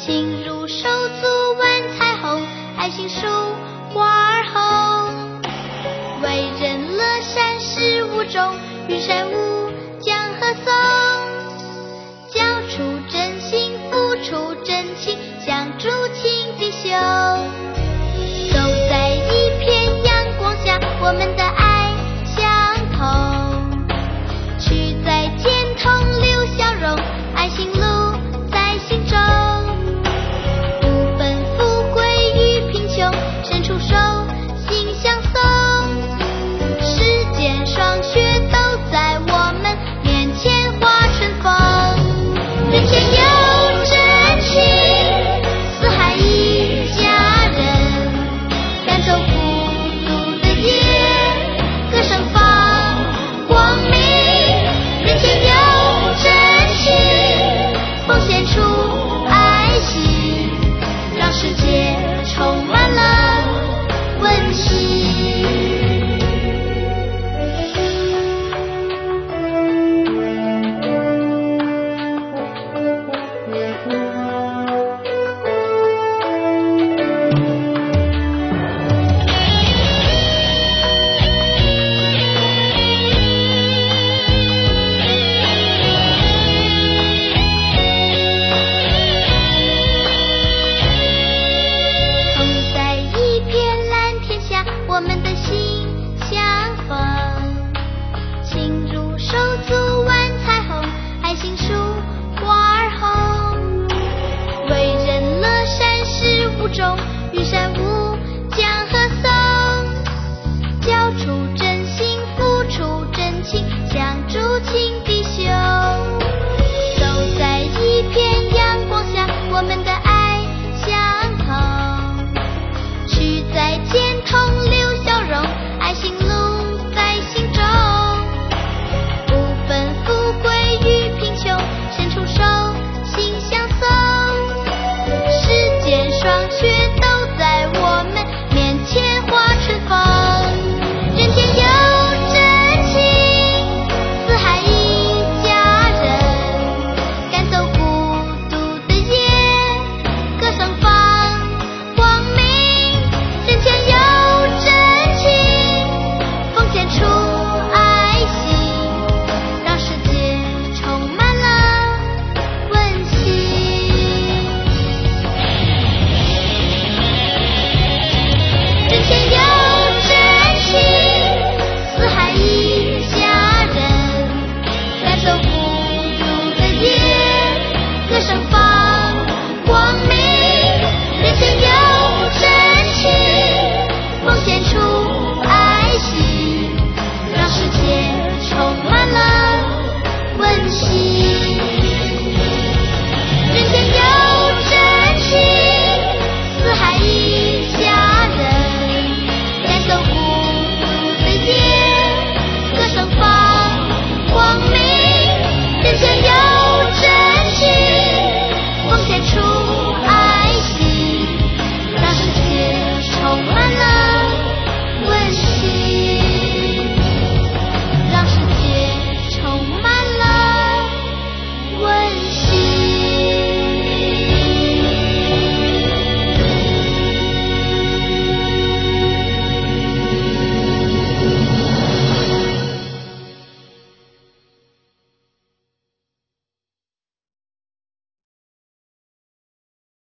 情如手足万彩虹，爱心树花儿红。为人乐善事无终，云山雾江河松。交出真心，付出真情，相助情弟兄。走在一片阳光下，我们的爱相同。去在肩头留笑容，爱心路在心中。不分富贵与贫穷，伸出手心相送。世间霜雪都在我们面前化春风。人间有真情，四海一家人，赶走孤独的夜，歌声放光明。人间有真情，奉献出爱心，让世界充满了温馨。同在一片蓝天下，我们的心相逢。情如手足万彩虹，爱心树花儿红。为人乐善事无终，云山雾